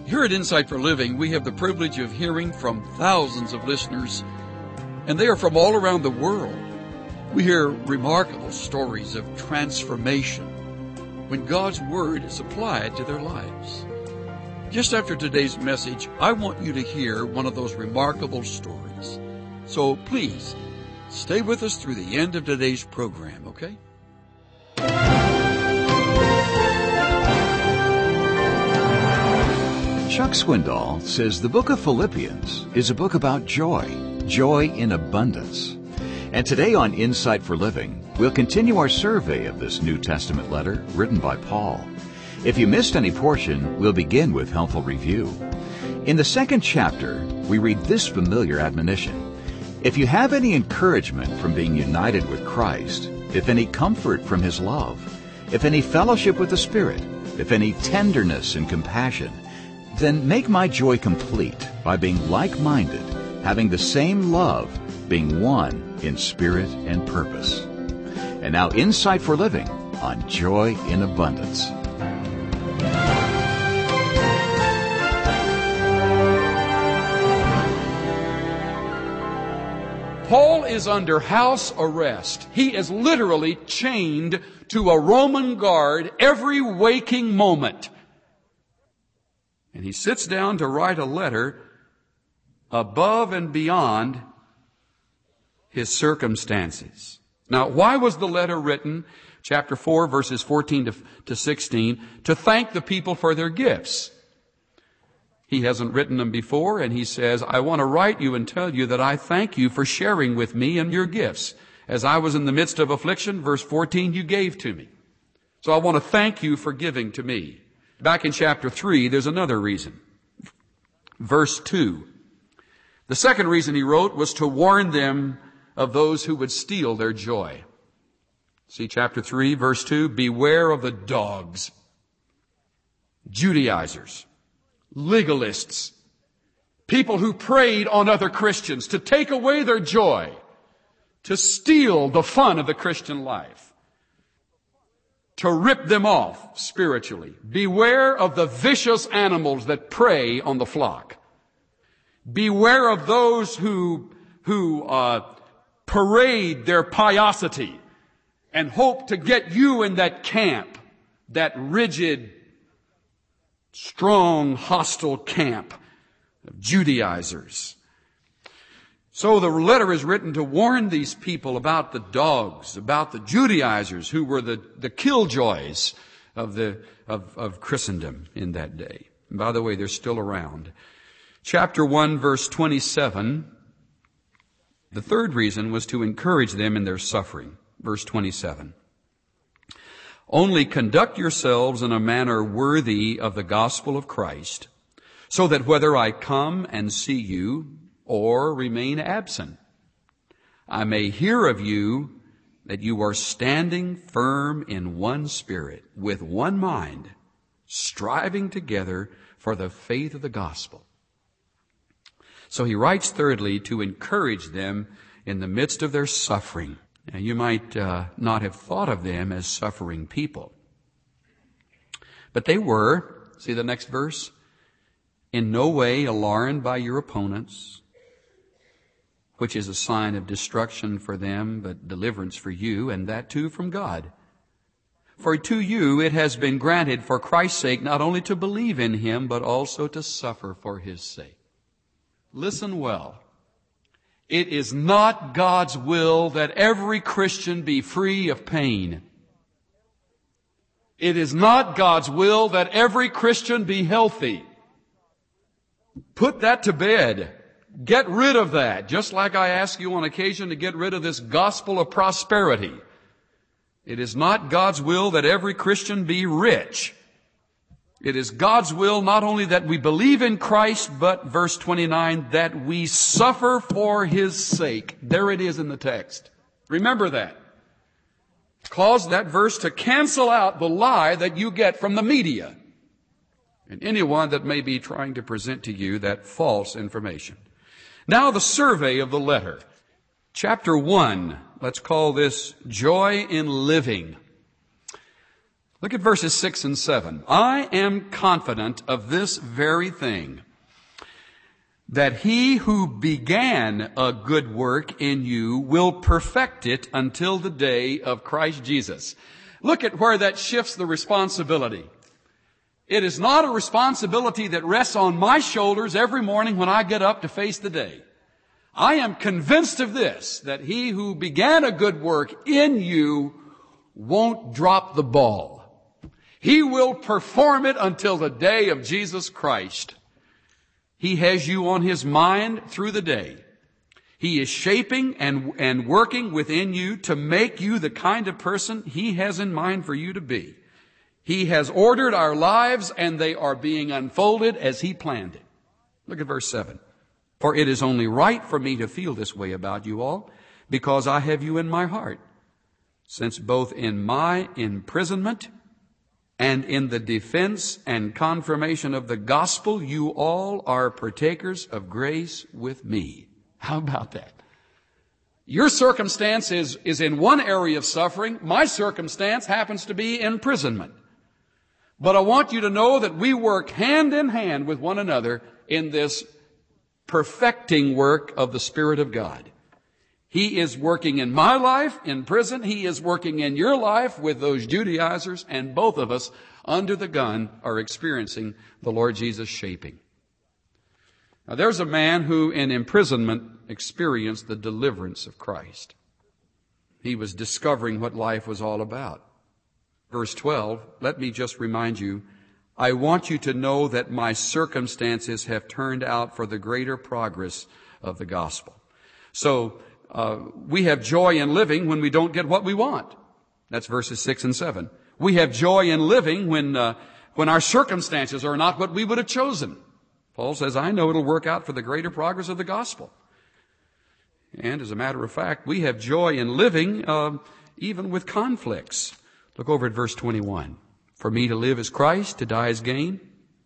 Here at Insight for Living, we have the privilege of hearing from thousands of listeners, and they are from all around the world. We hear remarkable stories of transformation when God's Word is applied to their lives. Just after today's message, I want you to hear one of those remarkable stories. So please, stay with us through the end of today's program, okay? Chuck Swindoll says the book of Philippians is a book about joy in abundance. And today on Insight for Living, we'll continue our survey of this New Testament letter written by Paul. If you missed any portion, we'll begin with helpful review. In the second chapter, we read this familiar admonition. If you have any encouragement from being united with Christ, if any comfort from His love, if any fellowship with the Spirit, if any tenderness and compassion, then make my joy complete by being like-minded, having the same love, being one in spirit and purpose. And now Insight for Living on Joy in Abundance. Paul is under house arrest. He is literally chained to a Roman guard every waking moment. And he sits down to write a letter above and beyond his circumstances. Now, why was the letter written, chapter 4, verses 14 to 16, to thank the people for their gifts? He hasn't written them before, and he says, I want to write you and tell you that I thank you for sharing with me in your gifts. As I was in the midst of affliction, verse 14, you gave to me. So I want to thank you for giving to me. Back in chapter 3, there's another reason. Verse 2. The second reason he wrote was to warn them of those who would steal their joy. See chapter 3, verse 2. Beware of the dogs, Judaizers, legalists, people who preyed on other Christians to take away their joy, to steal the fun of the Christian life, to rip them off spiritually. Beware of the vicious animals that prey on the flock. Beware of those who parade their piosity and hope to get you in that camp, that rigid, strong, hostile camp of Judaizers. So the letter is written to warn these people about the dogs, about the Judaizers who were the killjoys of Christendom in that day. And by the way, they're still around. Chapter 1, verse 27, the third reason was to encourage them in their suffering. Verse 27. Only conduct yourselves in a manner worthy of the gospel of Christ, so that whether I come and see you or remain absent, I may hear of you that you are standing firm in one spirit, with one mind, striving together for the faith of the gospel. So he writes thirdly to encourage them in the midst of their suffering. Now, you might not have thought of them as suffering people, but they were. See the next verse? In no way alarmed by your opponents, which is a sign of destruction for them, but deliverance for you, and that too from God. For to you it has been granted for Christ's sake not only to believe in Him, but also to suffer for His sake. Listen well. It is not God's will that every Christian be free of pain. It is not God's will that every Christian be healthy. Put that to bed. Get rid of that, just like I ask you on occasion to get rid of this gospel of prosperity. It is not God's will that every Christian be rich. It is God's will not only that we believe in Christ, but, verse 29, that we suffer for His sake. There it is in the text. Remember that. Cause that verse to cancel out the lie that you get from the media and anyone that may be trying to present to you that false information. Now the survey of the letter. Chapter 1, let's call this Joy in Living. Look at verses 6 and 7. I am confident of this very thing, that he who began a good work in you will perfect it until the day of Christ Jesus. Look at where that shifts the responsibility. It is not a responsibility that rests on my shoulders every morning when I get up to face the day. I am convinced of this, that he who began a good work in you won't drop the ball. He will perform it until the day of Jesus Christ. He has you on his mind through the day. He is shaping and working within you to make you the kind of person he has in mind for you to be. He has ordered our lives, and they are being unfolded as he planned it. Look at verse 7. For it is only right for me to feel this way about you all, because I have you in my heart, since both in my imprisonment and in the defense and confirmation of the gospel, you all are partakers of grace with me. How about that? Your circumstance is in one area of suffering. My circumstance happens to be imprisonment. But I want you to know that we work hand in hand with one another in this perfecting work of the Spirit of God. He is working in my life in prison. He is working in your life with those Judaizers, and both of us under the gun are experiencing the Lord Jesus shaping. Now there's a man who in imprisonment experienced the deliverance of Christ. He was discovering what life was all about. Verse 12, let me just remind you, I want you to know that my circumstances have turned out for the greater progress of the gospel. So, we have joy in living when we don't get what we want. That's verses 6 and 7. We have joy in living when our circumstances are not what we would have chosen. Paul says, I know it'll work out for the greater progress of the gospel. And as a matter of fact, we have joy in living even with conflicts. Look over at verse 21. For me to live is Christ, to die is gain.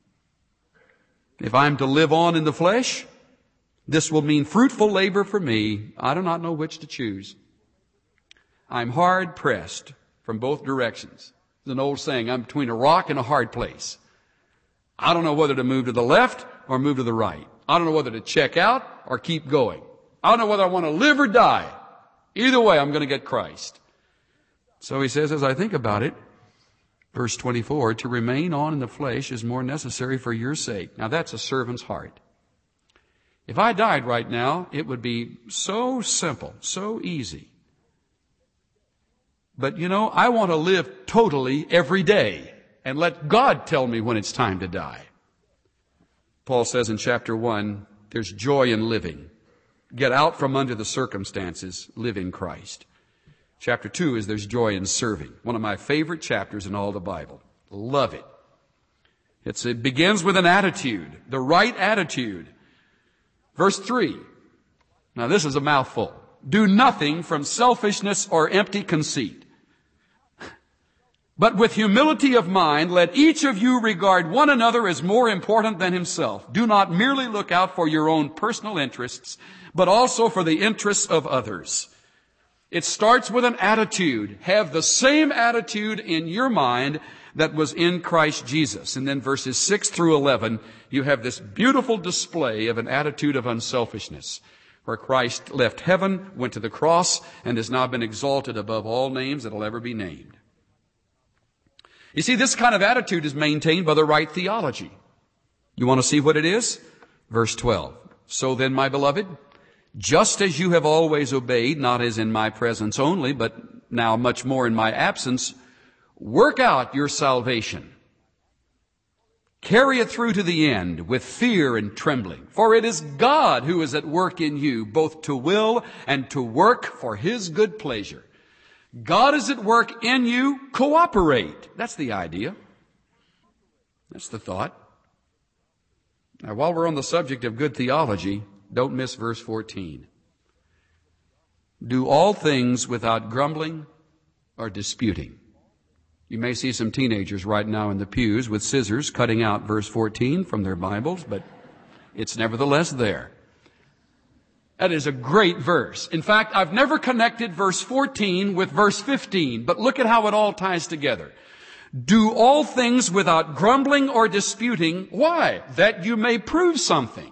If I'm to live on in the flesh, this will mean fruitful labor for me. I do not know which to choose. I'm hard pressed from both directions. There's an old saying, I'm between a rock and a hard place. I don't know whether to move to the left or move to the right. I don't know whether to check out or keep going. I don't know whether I want to live or die. Either way, I'm going to get Christ. So he says, as I think about it, verse 24, to remain on in the flesh is more necessary for your sake. Now that's a servant's heart. If I died right now, it would be so simple, so easy. But I want to live totally every day and let God tell me when it's time to die. Paul says in chapter 1, there's joy in living. Get out from under the circumstances, live in Christ. Chapter 2 is there's joy in serving. One of my favorite chapters in all the Bible. Love it. It begins with an attitude, the right attitude. Verse 3. Now this is a mouthful. Do nothing from selfishness or empty conceit, but with humility of mind, let each of you regard one another as more important than himself. Do not merely look out for your own personal interests, but also for the interests of others. It starts with an attitude. Have the same attitude in your mind that was in Christ Jesus. And then verses 6 through 11, you have this beautiful display of an attitude of unselfishness, where Christ left heaven, went to the cross, and has now been exalted above all names that will ever be named. You see, this kind of attitude is maintained by the right theology. You want to see what it is? Verse 12. So then, my beloved, just as you have always obeyed, not as in my presence only, but now much more in my absence, work out your salvation. Carry it through to the end with fear and trembling. For it is God who is at work in you, both to will and to work for his good pleasure. God is at work in you. Cooperate. That's the idea. That's the thought. Now, while we're on the subject of good theology, don't miss verse 14. Do all things without grumbling or disputing. You may see some teenagers right now in the pews with scissors cutting out verse 14 from their Bibles, but it's nevertheless there. That is a great verse. In fact, I've never connected verse 14 with verse 15, but look at how it all ties together. Do all things without grumbling or disputing. Why? That you may prove something.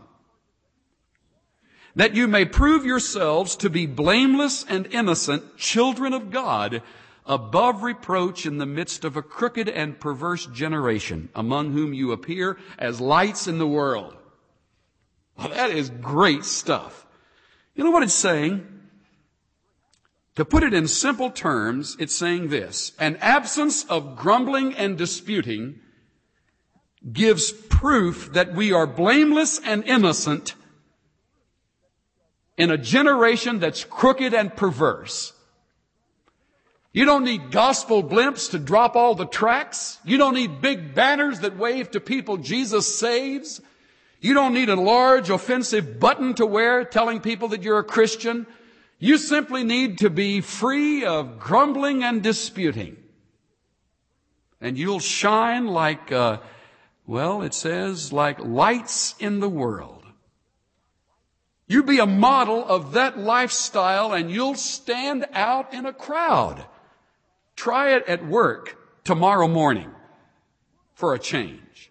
That you may prove yourselves to be blameless and innocent, children of God, above reproach in the midst of a crooked and perverse generation, among whom you appear as lights in the world. Well, that is great stuff. You know what it's saying? To put it in simple terms, it's saying this: an absence of grumbling and disputing gives proof that we are blameless and innocent in a generation that's crooked and perverse. You don't need gospel blimps to drop all the tracts. You don't need big banners that wave to people Jesus saves. You don't need a large offensive button to wear telling people that you're a Christian. You simply need to be free of grumbling and disputing. And you'll shine like, it says, like lights in the world. You be a model of that lifestyle and you'll stand out in a crowd. Try it at work tomorrow morning for a change.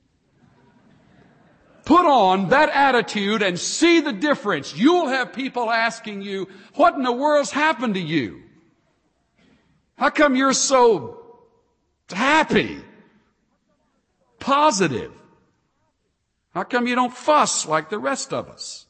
Put on that attitude and see the difference. You'll have people asking you, what in the world's happened to you? How come you're so happy, positive? How come you don't fuss like the rest of us?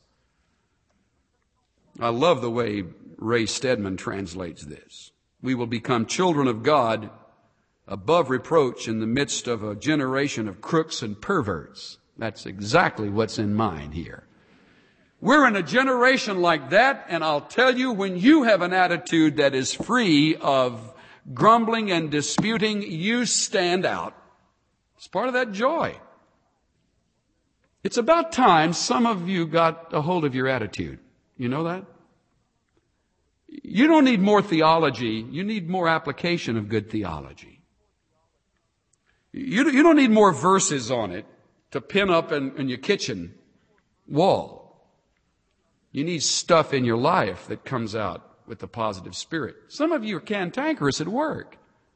I love the way Ray Stedman translates this. We will become children of God above reproach in the midst of a generation of crooks and perverts. That's exactly what's in mind here. We're in a generation like that, and I'll tell you, when you have an attitude that is free of grumbling and disputing, you stand out. It's part of that joy. It's about time some of you got a hold of your attitude. You know that? You don't need more theology. You need more application of good theology. You don't need more verses on it to pin up in your kitchen wall. You need stuff in your life that comes out with the positive spirit. Some of you are cantankerous at work.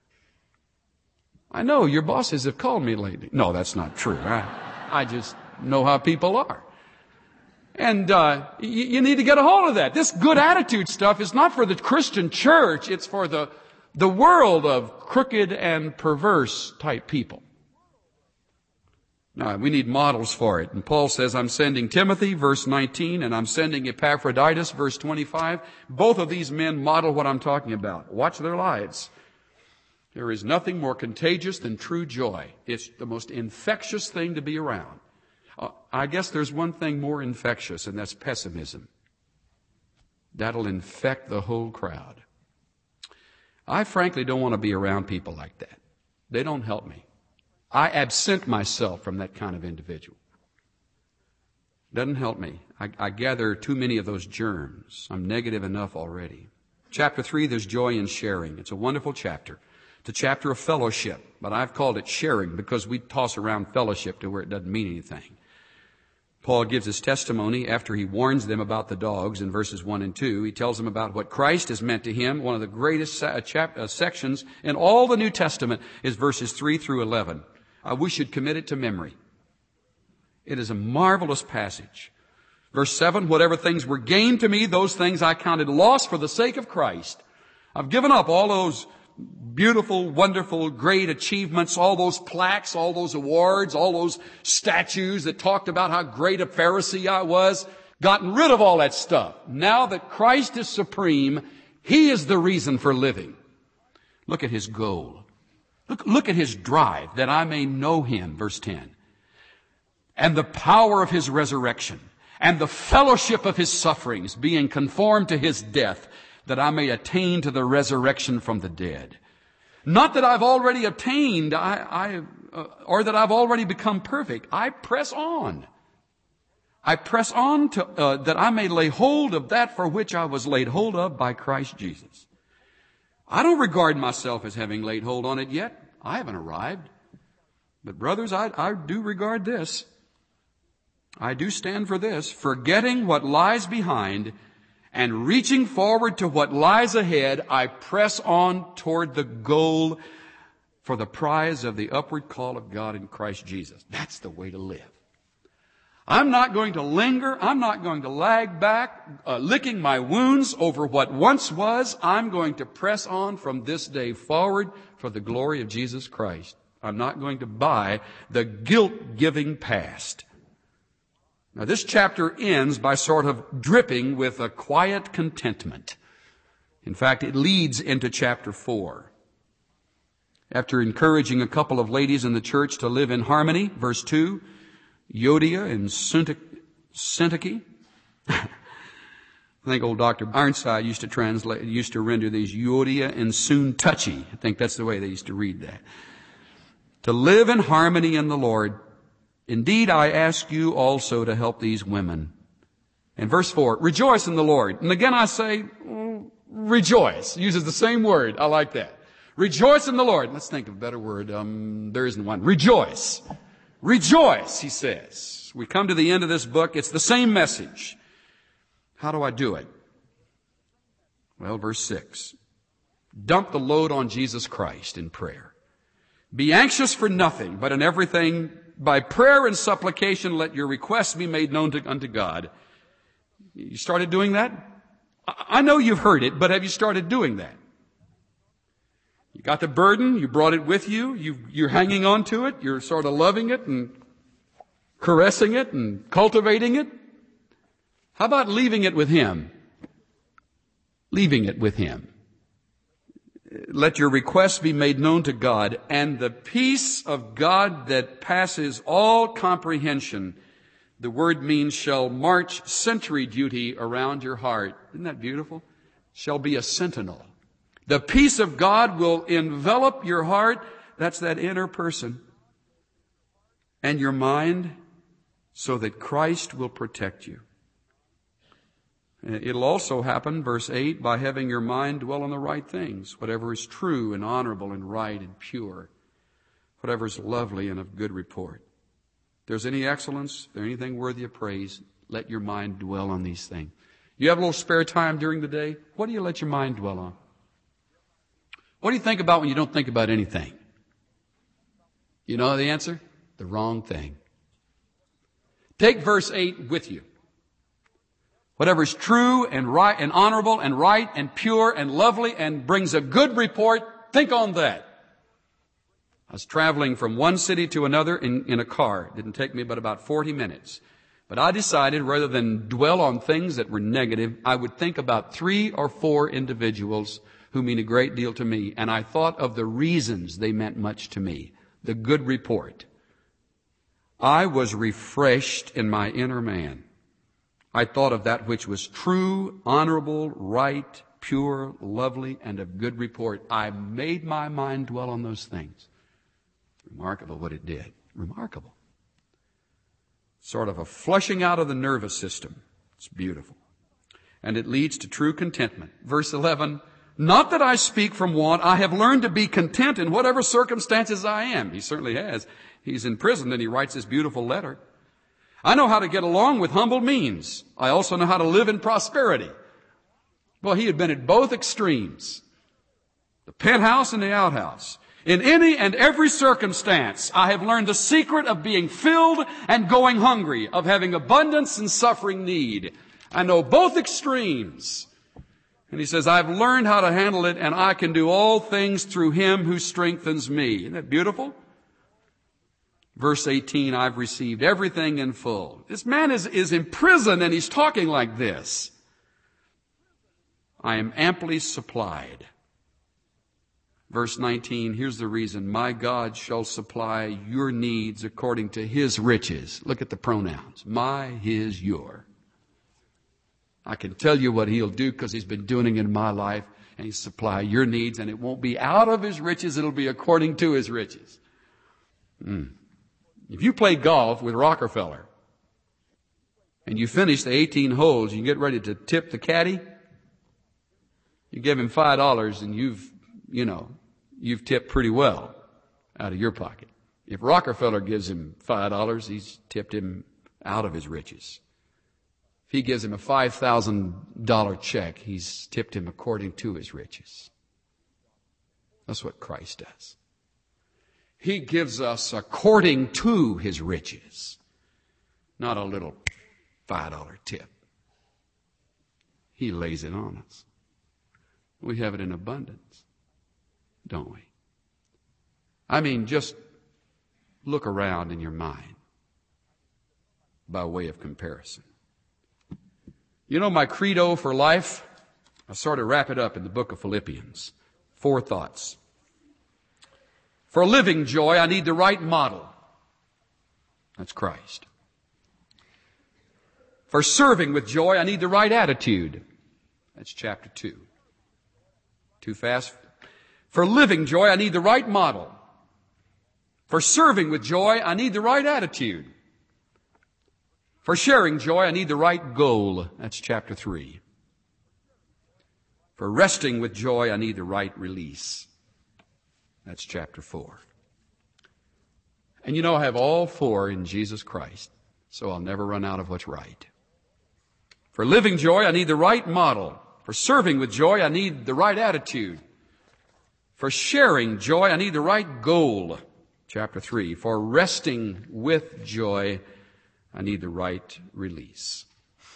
I know your bosses have called me lately. No, that's not true. I just know how people are. And you need to get a hold of that. This good attitude stuff is not for the Christian church. It's for the world of crooked and perverse type people. Now, we need models for it. And Paul says, I'm sending Timothy, verse 19, and I'm sending Epaphroditus, verse 25. Both of these men model what I'm talking about. Watch their lives. There is nothing more contagious than true joy. It's the most infectious thing to be around. I guess there's one thing more infectious, and that's pessimism. That'll infect the whole crowd. I frankly don't want to be around people like that. They don't help me. I absent myself from that kind of individual. Doesn't help me. I gather too many of those germs. I'm negative enough already. Chapter 3, there's joy in sharing. It's a wonderful chapter. It's a chapter of fellowship, but I've called it sharing because we toss around fellowship to where it doesn't mean anything. Paul gives his testimony after he warns them about the dogs in verses 1 and 2. He tells them about what Christ has meant to him. One of the greatest sections in all the New Testament is verses 3 through 11. We should commit it to memory. It is a marvelous passage. Verse 7, whatever things were gained to me, those things I counted loss for the sake of Christ. I've given up all those beautiful, wonderful, great achievements, all those plaques, all those awards, all those statues that talked about how great a Pharisee I was. Gotten rid of all that stuff. Now that Christ is supreme, He is the reason for living. Look at His goal. Look at His drive, that I may know Him, verse 10. And the power of His resurrection, and the fellowship of His sufferings, being conformed to His death, that I may attain to the resurrection from the dead. Not that I've already attained, or that I've already become perfect. I press on. I press on to, that I may lay hold of that for which I was laid hold of by Christ Jesus. I don't regard myself as having laid hold on it yet. I haven't arrived. But brothers, I do regard this. I do stand for this, forgetting what lies behind and reaching forward to what lies ahead, I press on toward the goal for the prize of the upward call of God in Christ Jesus. That's the way to live. I'm not going to linger. I'm not going to lag back, licking my wounds over what once was. I'm going to press on from this day forward for the glory of Jesus Christ. I'm not going to buy the guilt-giving past. Now, this chapter ends by sort of dripping with a quiet contentment. In fact, it leads into chapter 4. After encouraging a couple of ladies in the church to live in harmony, verse 2, Euodia and Syntyche. I think old Dr. Ironside used to render these Euodia and Syntyche. I think that's the way they used to read that. To live in harmony in the Lord. Indeed, I ask you also to help these women. And verse 4, rejoice in the Lord. And again I say, rejoice. Uses the same word. I like that. Rejoice in the Lord. Let's think of a better word. There isn't one. Rejoice. Rejoice, he says. We come to the end of this book. It's the same message. How do I do it? Well, verse 6. Dump the load on Jesus Christ in prayer. Be anxious for nothing, but in everything, by prayer and supplication, let your requests be made known unto God. You started doing that? I know you've heard it, but have you started doing that? You got the burden, you brought it with you, you're hanging on to it, you're sort of loving it and caressing it and cultivating it. How about leaving it with Him? Leaving it with Him. Let your requests be made known to God, and the peace of God that passes all comprehension, the word means shall march sentry duty around your heart. Isn't that beautiful? Shall be a sentinel. The peace of God will envelop your heart. That's that inner person. And your mind, so that Christ will protect you. It'll also happen, verse 8, by having your mind dwell on the right things, whatever is true and honorable and right and pure, whatever is lovely and of good report. If there's any excellence, if there's anything worthy of praise, let your mind dwell on these things. You have a little spare time during the day? What do you let your mind dwell on? What do you think about when you don't think about anything? You know the answer? The wrong thing. Take verse 8 with you. Whatever is true and right and honorable and right and pure and lovely and brings a good report, think on that. I was traveling from one city to another in a car. It didn't take me but about 40 minutes. But I decided rather than dwell on things that were negative, I would think about 3 or 4 individuals who mean a great deal to me. And I thought of the reasons they meant much to me. The good report. I was refreshed in my inner man. I thought of that which was true, honorable, right, pure, lovely, and of good report. I made my mind dwell on those things. Remarkable what it did. Remarkable. Sort of a flushing out of the nervous system. It's beautiful. And it leads to true contentment. Verse 11, not that I speak from want, I have learned to be content in whatever circumstances I am. He certainly has. He's in prison and he writes this beautiful letter. I know how to get along with humble means. I also know how to live in prosperity. Well, he had been at both extremes. The penthouse and the outhouse. In any and every circumstance, I have learned the secret of being filled and going hungry, of having abundance and suffering need. I know both extremes. And he says, I've learned how to handle it, and I can do all things through Him who strengthens me. Isn't that beautiful? Verse 18, I've received everything in full. This man is in prison, and he's talking like this. I am amply supplied. Verse 19, here's the reason. My God shall supply your needs according to His riches. Look at the pronouns. My, His, your. I can tell you what He'll do because He's been doing it in my life, and He'll supply your needs, and it won't be out of His riches, it'll be according to His riches. If you play golf with Rockefeller, and you finish the 18 holes, you get ready to tip the caddy, you give him $5, and you've tipped pretty well out of your pocket. If Rockefeller gives him $5, he's tipped him out of his riches. If he gives him a $5,000 check, he's tipped him according to his riches. That's what Christ does. He gives us according to His riches, not a little $5 tip. He lays it on us. We have it in abundance, don't we? I mean, just look around in your mind by way of comparison. You know my credo for life? I sort of wrap it up in the book of Philippians. 4 thoughts. For living joy, I need the right model. That's Christ. For serving with joy, I need the right attitude. That's chapter 2. Too fast? For living joy, I need the right model. For serving with joy, I need the right attitude. For sharing joy, I need the right goal. That's chapter 3. For resting with joy, I need the right release. That's chapter 4. And you know, I have all 4 in Jesus Christ, so I'll never run out of what's right. For living joy, I need the right model. For serving with joy, I need the right attitude. For sharing joy, I need the right goal. Chapter 3. For resting with joy, I need the right release.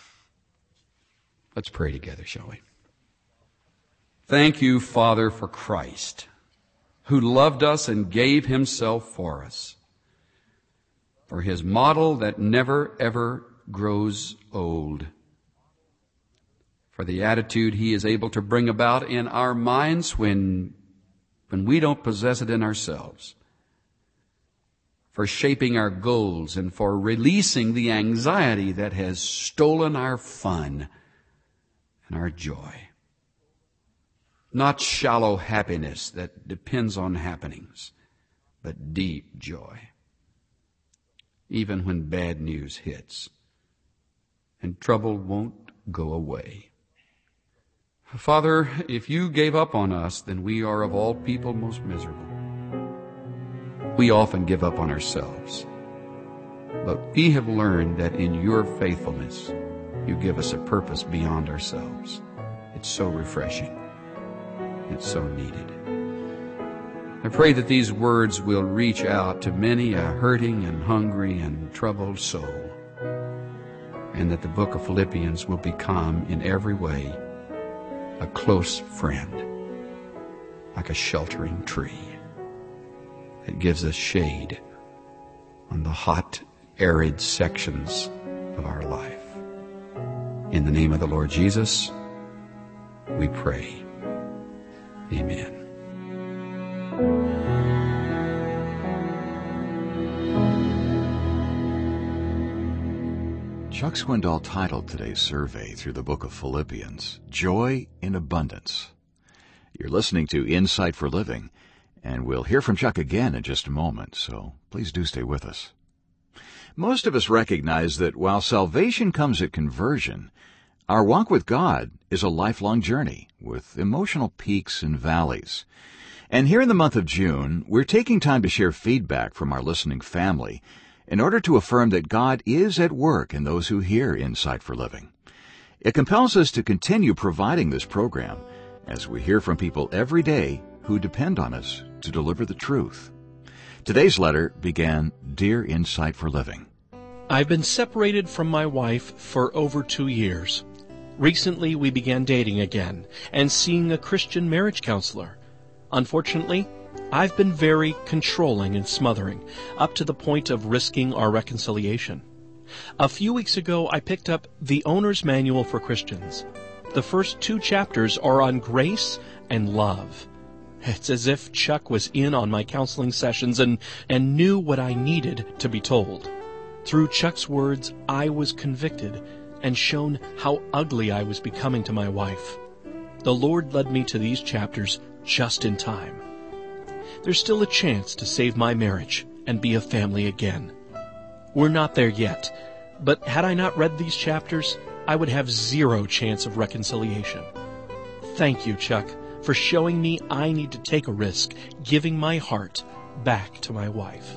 Let's pray together, shall we? Thank you, Father, for Christ, who loved us and gave Himself for us, for His model that never, ever grows old, for the attitude He is able to bring about in our minds when we don't possess it in ourselves, for shaping our goals and for releasing the anxiety that has stolen our fun and our joy. Not shallow happiness that depends on happenings, but deep joy, even when bad news hits and trouble won't go away. Father, if you gave up on us, then we are of all people most miserable. We often give up on ourselves, but we have learned that in your faithfulness, you give us a purpose beyond ourselves. It's so refreshing. It's so needed. I pray that these words will reach out to many a hurting and hungry and troubled soul, and that the book of Philippians will become, in every way, a close friend, like a sheltering tree that gives us shade on the hot, arid sections of our life. In the name of the Lord Jesus, we pray. Amen. Chuck Swindoll titled today's survey through the book of Philippians, Joy in Abundance. You're listening to Insight for Living, and we'll hear from Chuck again in just a moment, so please do stay with us. Most of us recognize that while salvation comes at conversion, our walk with God is a lifelong journey with emotional peaks and valleys. And here in the month of June, we're taking time to share feedback from our listening family in order to affirm that God is at work in those who hear Insight for Living. It compels us to continue providing this program as we hear from people every day who depend on us to deliver the truth. Today's letter began, Dear Insight for Living. I've been separated from my wife for over 2 years. Recently, we began dating again and seeing a Christian marriage counselor. Unfortunately, I've been very controlling and smothering, up to the point of risking our reconciliation. A few weeks ago, I picked up The Owner's Manual for Christians. The first 2 chapters are on grace and love. It's as if Chuck was in on my counseling sessions and knew what I needed to be told. Through Chuck's words, I was convicted and shown how ugly I was becoming to my wife. The Lord led me to these chapters just in time. There's still a chance to save my marriage and be a family again. We're not there yet, but had I not read these chapters, I would have 0 chance of reconciliation. Thank you, Chuck, for showing me I need to take a risk, giving my heart back to my wife.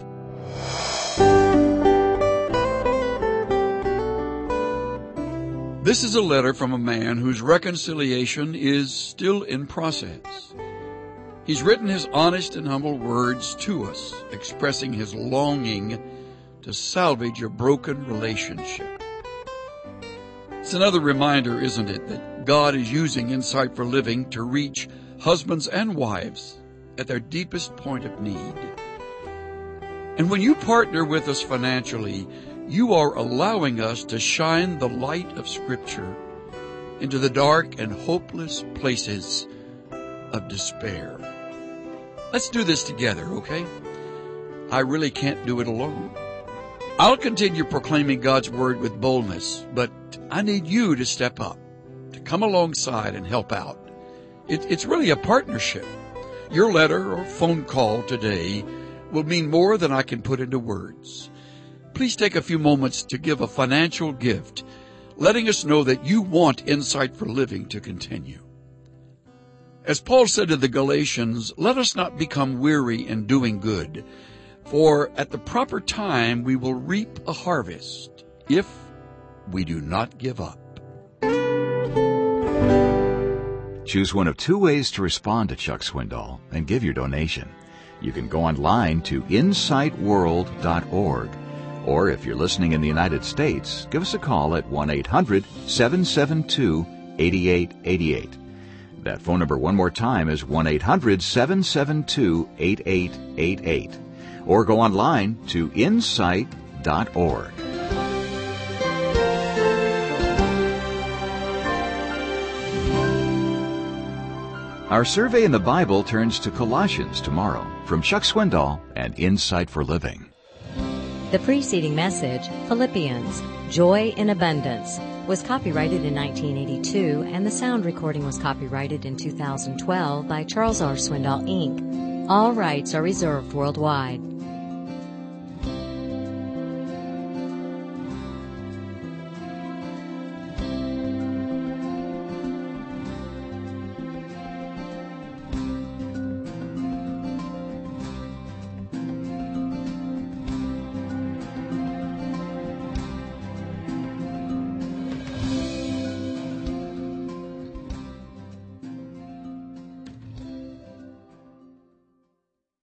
This is a letter from a man whose reconciliation is still in process. He's written his honest and humble words to us, expressing his longing to salvage a broken relationship. It's another reminder, isn't it, that God is using Insight for Living to reach husbands and wives at their deepest point of need. And when you partner with us financially, you are allowing us to shine the light of Scripture into the dark and hopeless places of despair. Let's do this together, okay? I really can't do it alone. I'll continue proclaiming God's Word with boldness, but I need you to step up, to come alongside and help out. It's really a partnership. Your letter or phone call today will mean more than I can put into words. Please take a few moments to give a financial gift, letting us know that you want Insight for Living to continue. As Paul said to the Galatians, let us not become weary in doing good, for at the proper time we will reap a harvest if we do not give up. Choose one of two ways to respond to Chuck Swindoll and give your donation. You can go online to insightworld.org, or if you're listening in the United States, give us a call at 1-800-772-8888. That phone number one more time is 1-800-772-8888. Or go online to insight.org. Our survey in the Bible turns to Colossians tomorrow from Chuck Swindoll and Insight for Living. The preceding message, Philippians, Joy in Abundance, was copyrighted in 1982, and the sound recording was copyrighted in 2012 by Charles R. Swindoll, Inc. All rights are reserved worldwide.